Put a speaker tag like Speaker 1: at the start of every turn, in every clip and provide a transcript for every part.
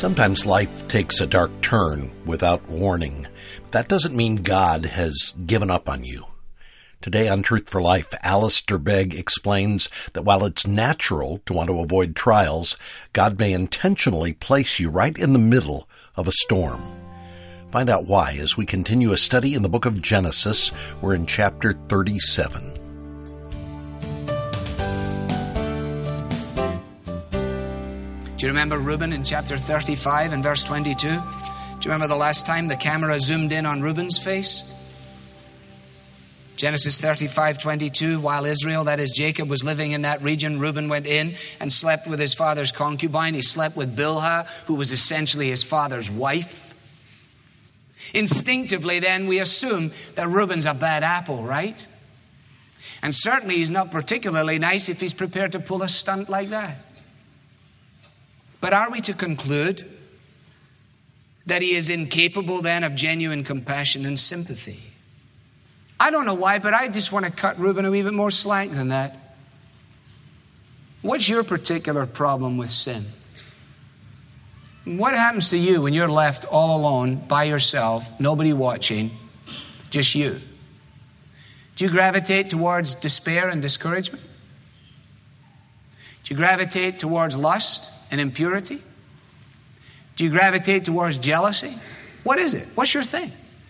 Speaker 1: Sometimes life takes a dark turn without warning. That doesn't mean God has given up on you. Today on Truth for Life, Alistair Begg explains that while it's natural to want to avoid trials, God may intentionally place you right in the middle of a storm. Find out why as we continue a study in the book of Genesis. We're in chapter 37.
Speaker 2: Do you remember Reuben in chapter 35 and verse 22? Do you remember the last time the camera zoomed in on Reuben's face? Genesis 35:22, while Israel, that is Jacob, was living in that region, Reuben went in and slept with his father's concubine. He slept with Bilhah, who was essentially his father's wife. Instinctively, then, we assume that Reuben's a bad apple, right? And certainly he's not particularly nice if he's prepared to pull a stunt like that. But are we to conclude that he is incapable then of genuine compassion and sympathy? I don't know why, but I just want to cut Reuben a wee bit more slack than that. What's your particular problem with sin? What happens to you when you're left all alone, by yourself, nobody watching, just you? Do you gravitate towards despair and discouragement? Do you gravitate towards lust and impurity? Do you gravitate towards jealousy? What is it? What's your thing?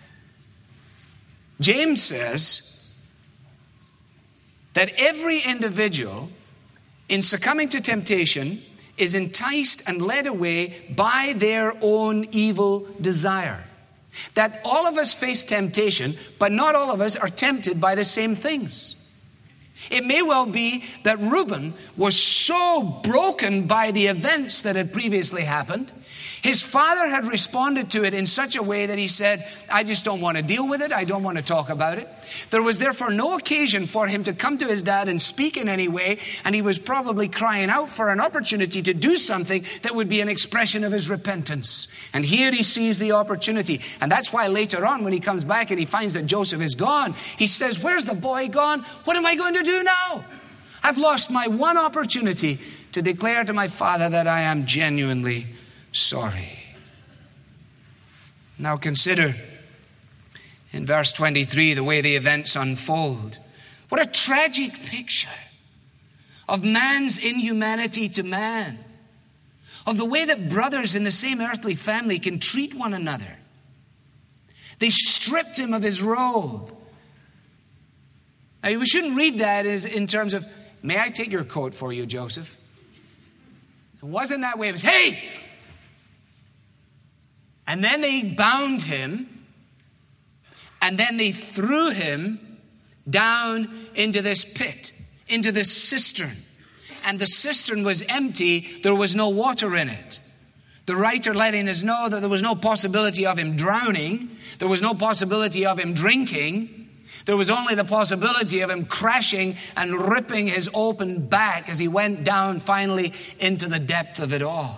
Speaker 2: James says that every individual in succumbing to temptation is enticed and led away by their own evil desire. That all of us face temptation, but not all of us are tempted by the same things. It may well be that Reuben was so broken by the events that had previously happened. His father had responded to it in such a way that he said, I just don't want to deal with it. I don't want to talk about it. There was therefore no occasion for him to come to his dad and speak in any way. And he was probably crying out for an opportunity to do something that would be an expression of his repentance. And here he sees the opportunity. And that's why later on when he comes back and he finds that Joseph is gone, he says, where's the boy gone? What am I going to do now? I've lost my one opportunity to declare to my father that I am genuinely sorry. Now consider in verse 23 the way the events unfold. What a tragic picture of man's inhumanity to man, of the way that brothers in the same earthly family can treat one another. They stripped him of his robe. Now, we shouldn't read that as in terms of, may I take your coat for you, Joseph? It wasn't that way. It was, hey! And then they bound him, and then they threw him down into this pit, into this cistern. And the cistern was empty. There was no water in it. The writer letting us know that there was no possibility of him drowning. There was no possibility of him drinking. There was only the possibility of him crashing and ripping his open back as he went down finally into the depth of it all.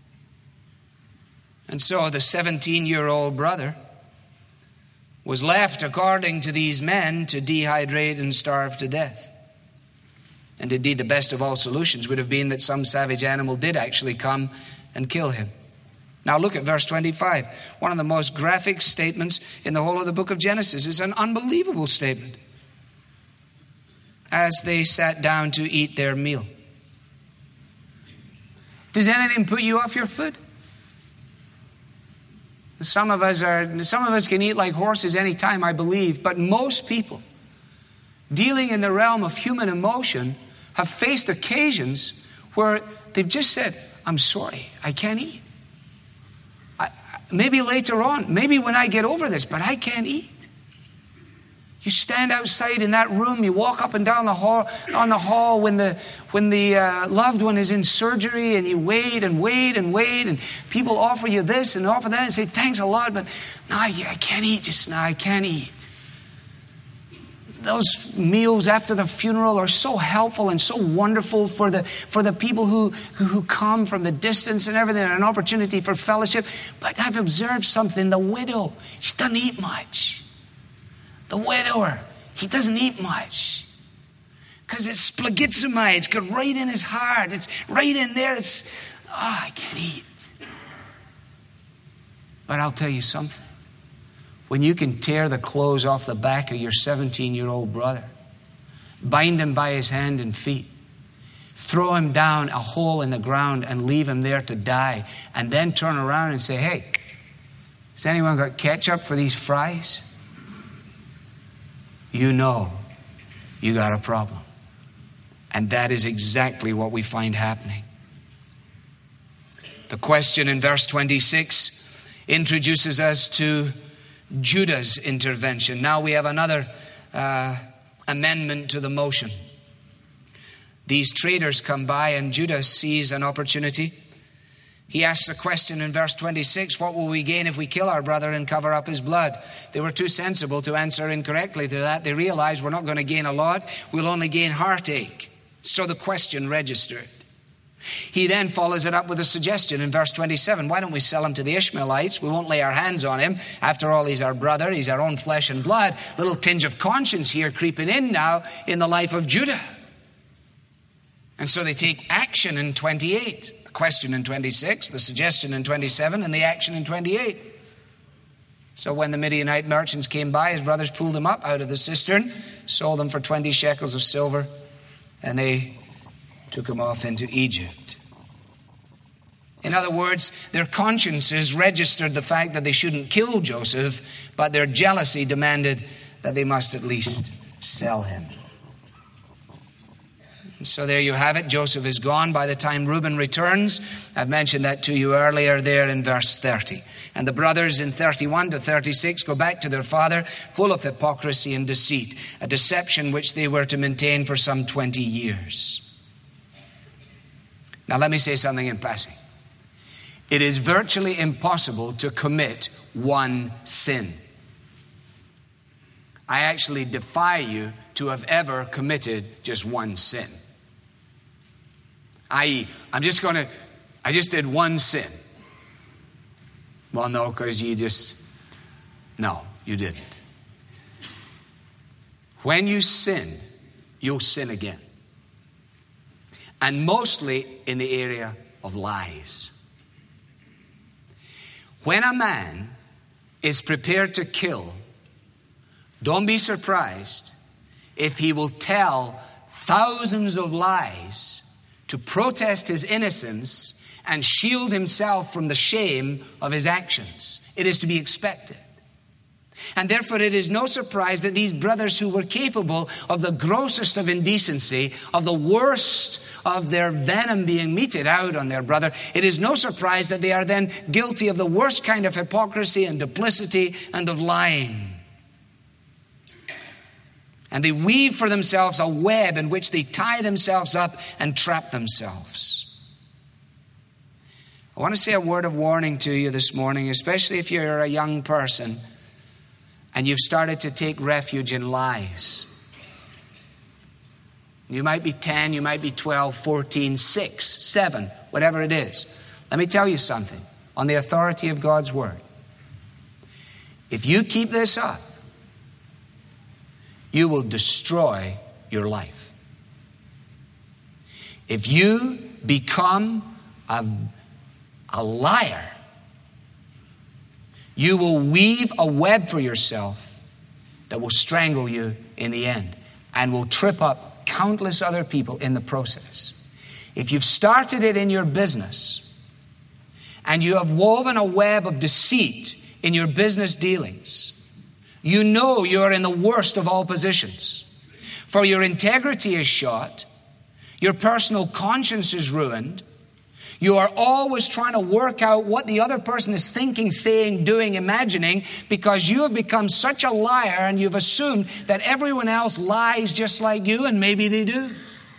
Speaker 2: And so the 17-year-old brother was left, according to these men, to dehydrate and starve to death. And indeed, the best of all solutions would have been that some savage animal did actually come and kill him. Now look at verse 25. One of the most graphic statements in the whole of the book of Genesis. Is an unbelievable statement. As they sat down to eat their meal. Does anything put you off your foot? Some of us can eat like horses any time, I believe, but most people dealing in the realm of human emotion have faced occasions where they've just said, I'm sorry, I can't eat. Maybe later on, maybe when I get over this, but I can't eat. You stand outside in that room, you walk up and down the hall when the loved one is in surgery, and you wait and wait and wait, and people offer you this and offer that and say, thanks a lot, but no, I can't eat just now, I can't eat. Those meals after the funeral are so helpful and so wonderful for the people who come from the distance and everything, and an opportunity for fellowship. But I've observed something. The widow, she doesn't eat much. The widower, he doesn't eat much. Because it's splagizomai. It's got right in his heart. It's right in there. I can't eat. But I'll tell you something. When you can tear the clothes off the back of your 17-year-old brother, bind him by his hand and feet, throw him down a hole in the ground and leave him there to die, and then turn around and say, hey, has anyone got ketchup for these fries? You know you got a problem. And that is exactly what we find happening. The question in verse 26 introduces us to Judah's intervention. Now we have another amendment to the motion. These traders come by and Judah sees an opportunity. He asks a question in verse 26, what will we gain if we kill our brother and cover up his blood? They were too sensible to answer incorrectly to that. They realized we're not going to gain a lot, we'll only gain heartache. So the question registered. He then follows it up with a suggestion in verse 27. Why don't we sell him to the Ishmaelites? We won't lay our hands on him. After all, he's our brother. He's our own flesh and blood. Little tinge of conscience here creeping in now in the life of Judah. And so they take action in 28. The question in 26, the suggestion in 27, and the action in 28. So when the Midianite merchants came by, his brothers pulled him up out of the cistern, sold him for 20 shekels of silver, and they took him off into Egypt. In other words, their consciences registered the fact that they shouldn't kill Joseph, but their jealousy demanded that they must at least sell him. So there you have it. Joseph is gone by the time Reuben returns. I've mentioned that to you earlier there in verse 30. And the brothers in 31 to 36 go back to their father full of hypocrisy and deceit, a deception which they were to maintain for some 20 years. Now let me say something in passing. It is virtually impossible to commit one sin. I actually defy you to have ever committed just one sin. I just did one sin. Well, no, because you didn't. When you sin, you'll sin again. And mostly in the area of lies. When a man is prepared to kill, don't be surprised if he will tell thousands of lies to protest his innocence and shield himself from the shame of his actions. It is to be expected. And therefore it is no surprise that these brothers who were capable of the grossest of indecency, of the worst of their venom being meted out on their brother, it is no surprise that they are then guilty of the worst kind of hypocrisy and duplicity and of lying. And they weave for themselves a web in which they tie themselves up and trap themselves. I want to say a word of warning to you this morning, especially if you're a young person and you've started to take refuge in lies. You might be 10, you might be 12, 14, 6, 7, whatever it is. Let me tell you something on the authority of God's word. If you keep this up, you will destroy your life. If you become a liar, you will weave a web for yourself that will strangle you in the end and will trip up countless other people in the process. If you've started it in your business and you have woven a web of deceit in your business dealings, you know you're in the worst of all positions. For your integrity is shot, your personal conscience is ruined, you are always trying to work out what the other person is thinking, saying, doing, imagining, because you have become such a liar and you've assumed that everyone else lies just like you, and maybe they do.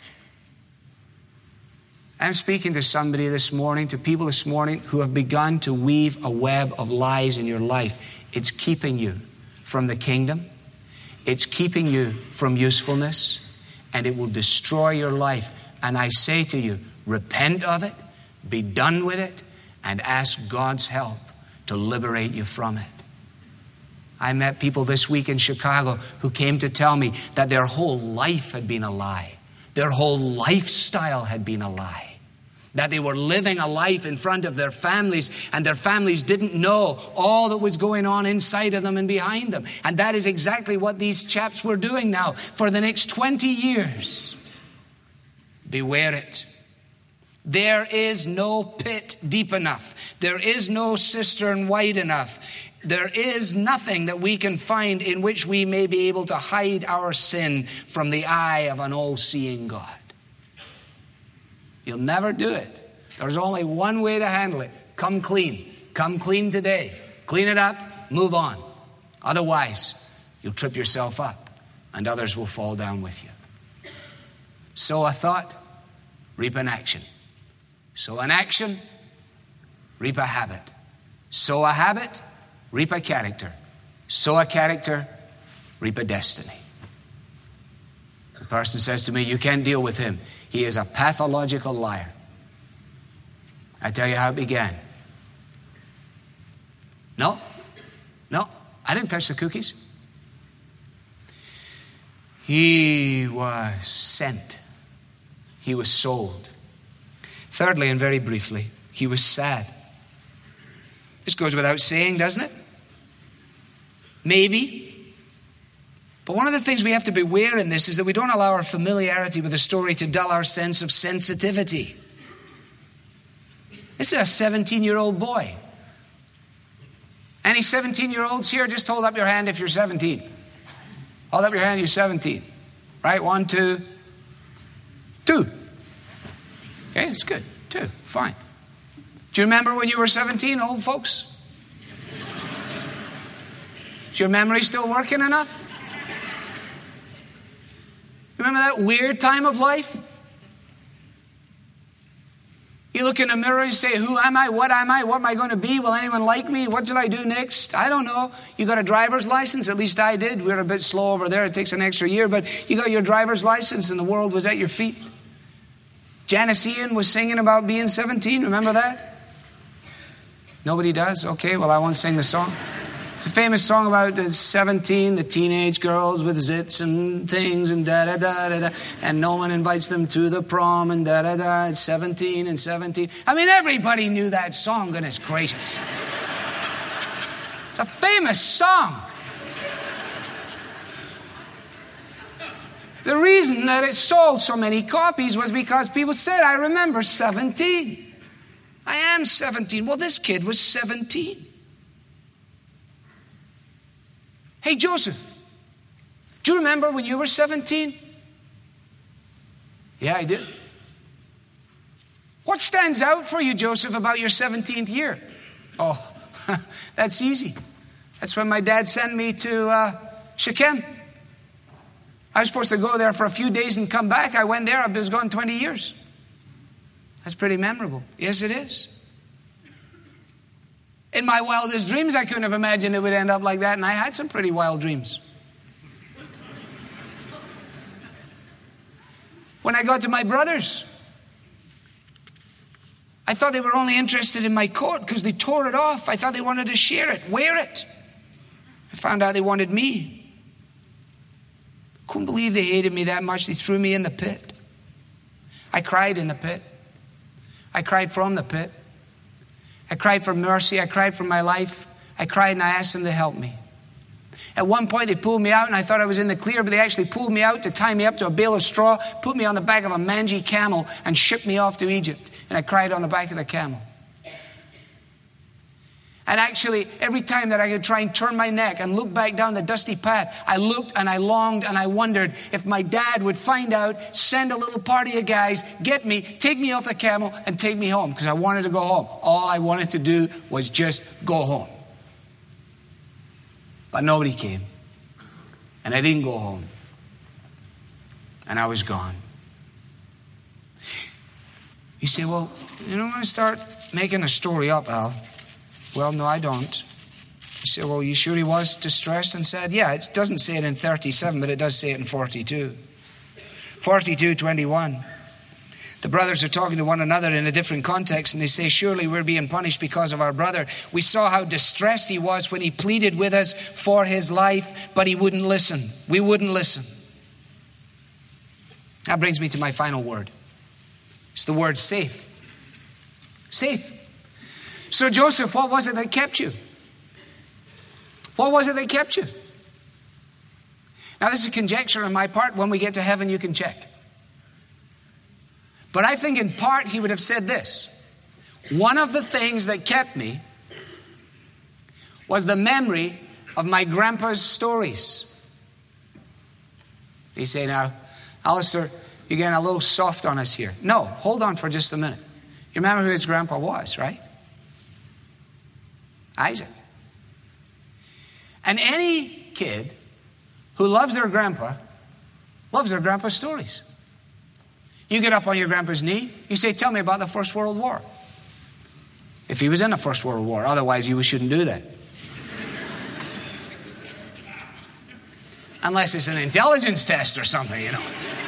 Speaker 2: I'm speaking to somebody this morning, to people this morning who have begun to weave a web of lies in your life. It's keeping you from the kingdom. It's keeping you from usefulness, and it will destroy your life. And I say to you, repent of it. Be done with it and ask God's help to liberate you from it. I met people this week in Chicago who came to tell me that their whole life had been a lie. Their whole lifestyle had been a lie. That they were living a life in front of their families, and their families didn't know all that was going on inside of them and behind them. And that is exactly what these chaps were doing now for the next 20 years. Beware it. There is no pit deep enough. There is no cistern wide enough. There is nothing that we can find in which we may be able to hide our sin from the eye of an all-seeing God. You'll never do it. There's only one way to handle it. Come clean. Come clean today. Clean it up. Move on. Otherwise, you'll trip yourself up and others will fall down with you. Sow a thought, reap an action. Sow an action, reap a habit. Sow a habit, reap a character. Sow a character, reap a destiny. The person says to me, you can't deal with him. He is a pathological liar. I tell you how it began. No, I didn't touch the cookies. He was sent. He was sold. Thirdly, and very briefly, he was sad. This goes without saying, doesn't it? Maybe. But one of the things we have to beware in this is that we don't allow our familiarity with the story to dull our sense of sensitivity. This is a 17-year-old boy. Any 17-year-olds here, just hold up your hand if you're 17. Hold up your hand, you're 17. Right? 1, 2, 2. Okay, it's good. 2, fine. Do you remember when you were 17, old folks? Is your memory still working enough? Remember that weird time of life? You look in the mirror and say, who am I? What am I? What am I going to be? Will anyone like me? What should I do next? I don't know. You got a driver's license? At least I did. We're a bit slow over there. It takes an extra year. But you got your driver's license and the world was at your feet. Janice Ian was singing about being 17. Remember that? Nobody does? Okay, well, I won't sing the song. It's a famous song about 17, the teenage girls with zits and things and da-da-da-da-da. And no one invites them to the prom and da-da-da. It's 17 and 17. I mean, everybody knew that song, goodness gracious. It's a famous song. The reason that it sold so many copies was because people said, I remember 17. I am 17. Well, this kid was 17. Hey, Joseph, do you remember when you were 17? Yeah, I do. What stands out for you, Joseph, about your 17th year? Oh, that's easy. That's when my dad sent me to Shechem. I was supposed to go there for a few days and come back. I went there. I was gone 20 years. That's pretty memorable. Yes, it is. In my wildest dreams, I couldn't have imagined it would end up like that, and I had some pretty wild dreams. When I got to my brothers, I thought they were only interested in my coat because they tore it off. I thought they wanted to share it, wear it. I found out they wanted me. Couldn't believe they hated me that much. They threw me in the pit. I cried in the pit. I cried from the pit. I cried for mercy. I cried for my life. I cried and I asked them to help me. At one point they pulled me out and I thought I was in the clear, but they actually pulled me out to tie me up to a bale of straw, put me on the back of a mangy camel and shipped me off to Egypt. And I cried on the back of the camel. And actually, every time that I could try and turn my neck and look back down the dusty path, I looked and I longed and I wondered if my dad would find out, send a little party of guys, get me, take me off the camel and take me home because I wanted to go home. All I wanted to do was just go home. But nobody came. And I didn't go home. And I was gone. You say, well, you don't want to start making a story up, Al. Well, no, I don't. You say, well, you sure he was distressed and sad? Yeah, it doesn't say it in 37, but it does say it in 42. 42:21. The brothers are talking to one another in a different context, and they say, surely we're being punished because of our brother. We saw how distressed he was when he pleaded with us for his life, but he wouldn't listen. We wouldn't listen. That brings me to my final word. It's the word safe. Safe. So Joseph, what was it that kept you? What was it that kept you? Now this is conjecture on my part. When we get to heaven, you can check. But I think in part he would have said this. One of the things that kept me was the memory of my grandpa's stories. You say, now, Alistair, you're getting a little soft on us here. No, hold on for just a minute. You remember who his grandpa was, right? Isaac. And any kid who loves their grandpa loves their grandpa's stories. You get up on your grandpa's knee, you say, tell me about the First World War. If he was in the First World War, otherwise you shouldn't do that. Unless it's an intelligence test or something, you know.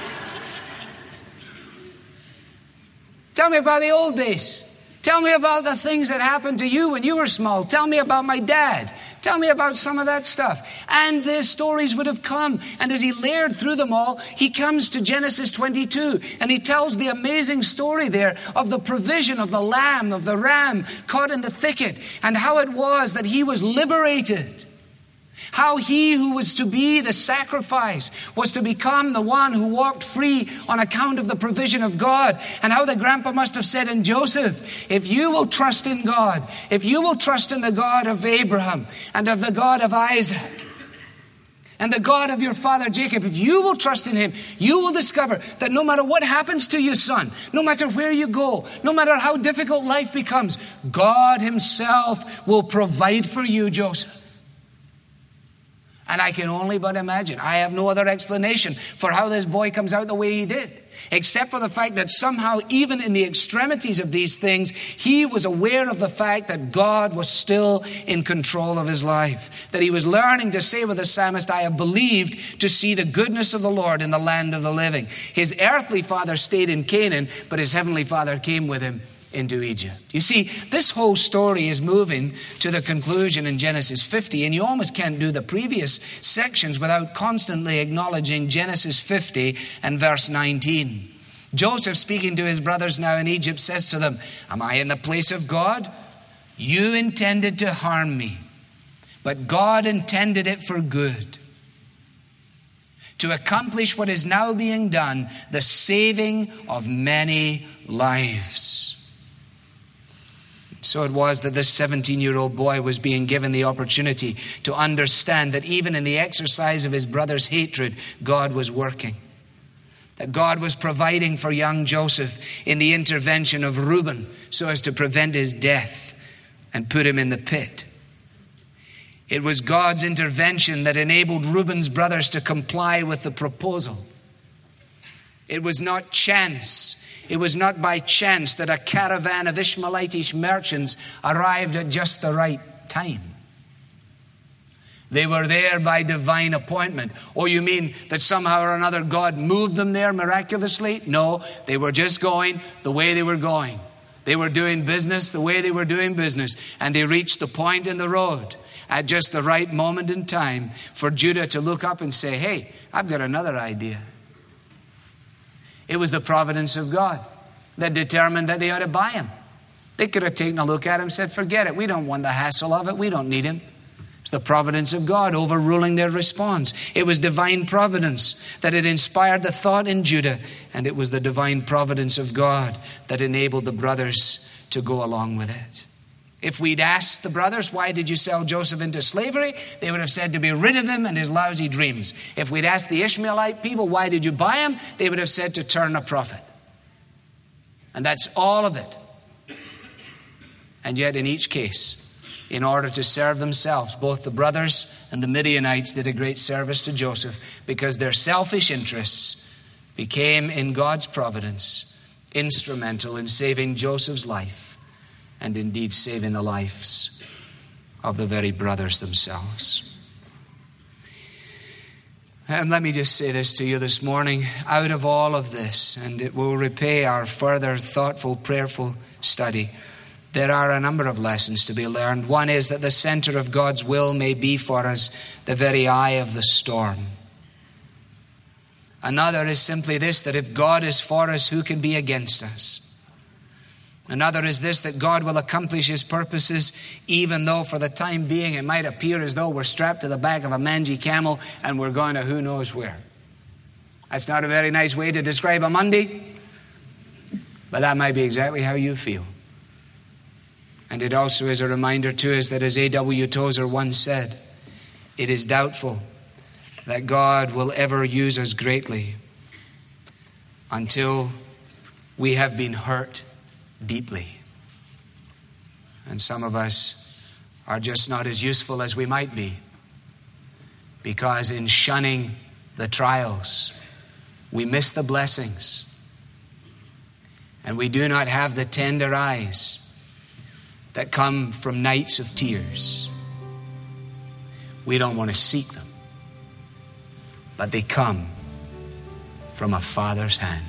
Speaker 2: Tell me about the old days. Tell me about the things that happened to you when you were small. Tell me about my dad. Tell me about some of that stuff. And the stories would have come. And as he layered through them all, he comes to Genesis 22. And he tells the amazing story there of the provision of the lamb, of the ram caught in the thicket. And how it was that he was liberated. How he who was to be the sacrifice was to become the one who walked free on account of the provision of God. And how the grandpa must have said in Joseph, if you will trust in God, if you will trust in the God of Abraham and of the God of Isaac and the God of your father Jacob, if you will trust in him, you will discover that no matter what happens to you, son, no matter where you go, no matter how difficult life becomes, God himself will provide for you, Joseph. And I can only but imagine. I have no other explanation for how this boy comes out the way he did. Except for the fact that somehow, even in the extremities of these things, he was aware of the fact that God was still in control of his life. That he was learning to say with the psalmist, I have believed to see the goodness of the Lord in the land of the living. His earthly father stayed in Canaan, but his heavenly father came with him into Egypt. You see, this whole story is moving to the conclusion in Genesis 50, and you almost can't do the previous sections without constantly acknowledging Genesis 50 and verse 19. Joseph, speaking to his brothers now in Egypt, says to them, am I in the place of God? You intended to harm me, but God intended it for good, to accomplish what is now being done, the saving of many lives. So it was that this 17-year-old boy was being given the opportunity to understand that even in the exercise of his brother's hatred, God was working. That God was providing for young Joseph in the intervention of Reuben so as to prevent his death and put him in the pit. It was God's intervention that enabled Reuben's brothers to comply with the proposal. It was not chance. It was not by chance that a caravan of Ishmaelitish merchants arrived at just the right time. They were there by divine appointment. Oh, you mean that somehow or another God moved them there miraculously? No, they were just going the way they were going. They were doing business the way they were doing business. And they reached the point in the road at just the right moment in time for Judah to look up and say, hey, I've got another idea. It was the providence of God that determined that they ought to buy him. They could have taken a look at him and said, forget it. We don't want the hassle of it. We don't need him. It's the providence of God overruling their response. It was divine providence that had inspired the thought in Judah. And it was the divine providence of God that enabled the brothers to go along with it. If we'd asked the brothers, why did you sell Joseph into slavery? They would have said to be rid of him and his lousy dreams. If we'd asked the Ishmaelite people, why did you buy him? They would have said to turn a profit. And that's all of it. And yet in each case, in order to serve themselves, both the brothers and the Midianites did a great service to Joseph because their selfish interests became, in God's providence, instrumental in saving Joseph's life. And indeed saving the lives of the very brothers themselves. And let me just say this to you this morning. Out of all of this, and it will repay our further thoughtful, prayerful study, there are a number of lessons to be learned. One is that the center of God's will may be for us the very eye of the storm. Another is simply this, that if God is for us, who can be against us? Another is this, that God will accomplish his purposes, even though for the time being it might appear as though we're strapped to the back of a mangy camel and we're going to who knows where. That's not a very nice way to describe a Monday, but that might be exactly how you feel. And it also is a reminder to us that, as A.W. Tozer once said, it is doubtful that God will ever use us greatly until we have been hurt deeply. And some of us are just not as useful as we might be, because in shunning the trials, we miss the blessings, and we do not have the tender eyes that come from nights of tears. We don't want to seek them, but they come from a Father's hand.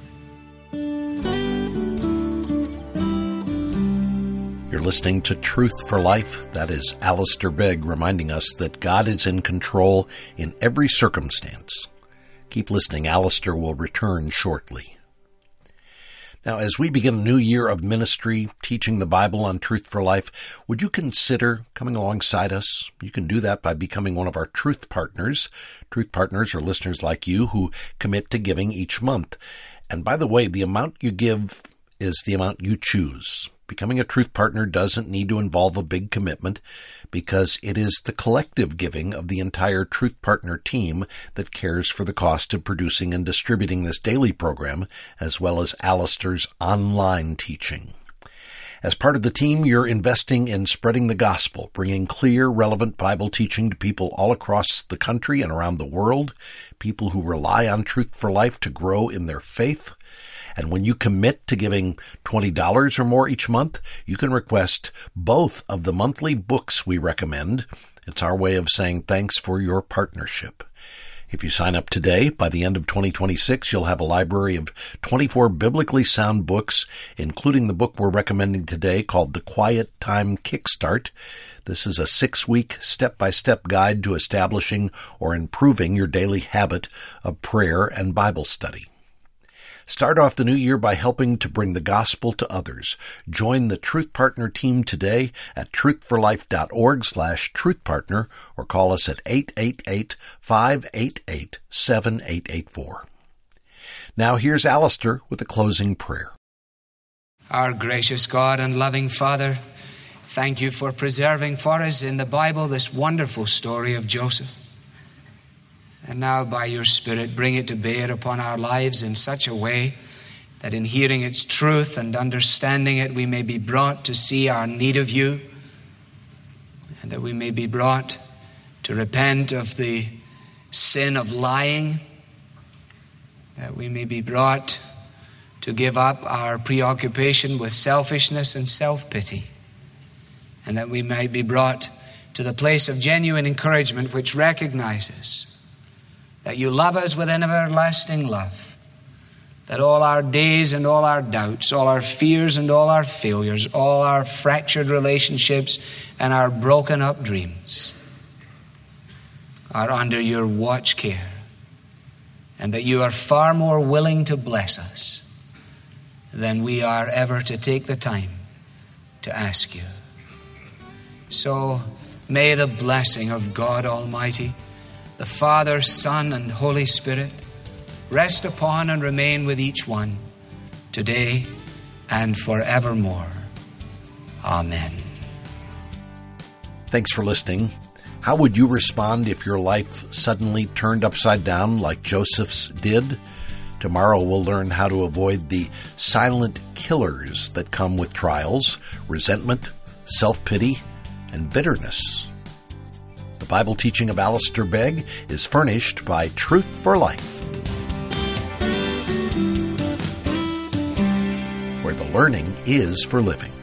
Speaker 1: You're listening to Truth for Life. That is Alistair Begg reminding us that God is in control in every circumstance. Keep listening. Alistair will return shortly. Now, as we begin a new year of ministry, teaching the Bible on Truth for Life, would you consider coming alongside us? You can do that by becoming one of our Truth Partners. Truth Partners are listeners like you who commit to giving each month. And by the way, the amount you give is the amount you choose. Becoming a Truth Partner doesn't need to involve a big commitment, because it is the collective giving of the entire Truth Partner team that cares for the cost of producing and distributing this daily program, as well as Alistair's online teaching. As part of the team, you're investing in spreading the gospel, bringing clear, relevant Bible teaching to people all across the country and around the world, people who rely on Truth for Life to grow in their faith. And when you commit to giving $20 or more each month, you can request both of the monthly books we recommend. It's our way of saying thanks for your partnership. If you sign up today, by the end of 2026, you'll have a library of 24 biblically sound books, including the book we're recommending today called The Quiet Time Kickstart. This is a 6-week step-by-step guide to establishing or improving your daily habit of prayer and Bible study. Start off the new year by helping to bring the gospel to others. Join the Truth Partner team today at truthforlife.org/truthpartner or call us at 888-588-7884. Now here's Alistair with a closing prayer.
Speaker 2: Our gracious God and loving Father, thank you for preserving for us in the Bible this wonderful story of Joseph. And now, by your Spirit, bring it to bear upon our lives in such a way that in hearing its truth and understanding it, we may be brought to see our need of you, and that we may be brought to repent of the sin of lying, that we may be brought to give up our preoccupation with selfishness and self-pity, and that we might be brought to the place of genuine encouragement which recognizes that you love us with an everlasting love, that all our days and all our doubts, all our fears and all our failures, all our fractured relationships and our broken up dreams are under your watch care, and that you are far more willing to bless us than we are ever to take the time to ask you. So may the blessing of God Almighty, the Father, Son, and Holy Spirit rest upon and remain with each one today and forevermore. Amen.
Speaker 1: Thanks for listening. How would you respond if your life suddenly turned upside down like Joseph's did? Tomorrow we'll learn how to avoid the silent killers that come with trials, resentment, self-pity, and bitterness. The Bible teaching of Alistair Begg is furnished by Truth for Life, where the learning is for living.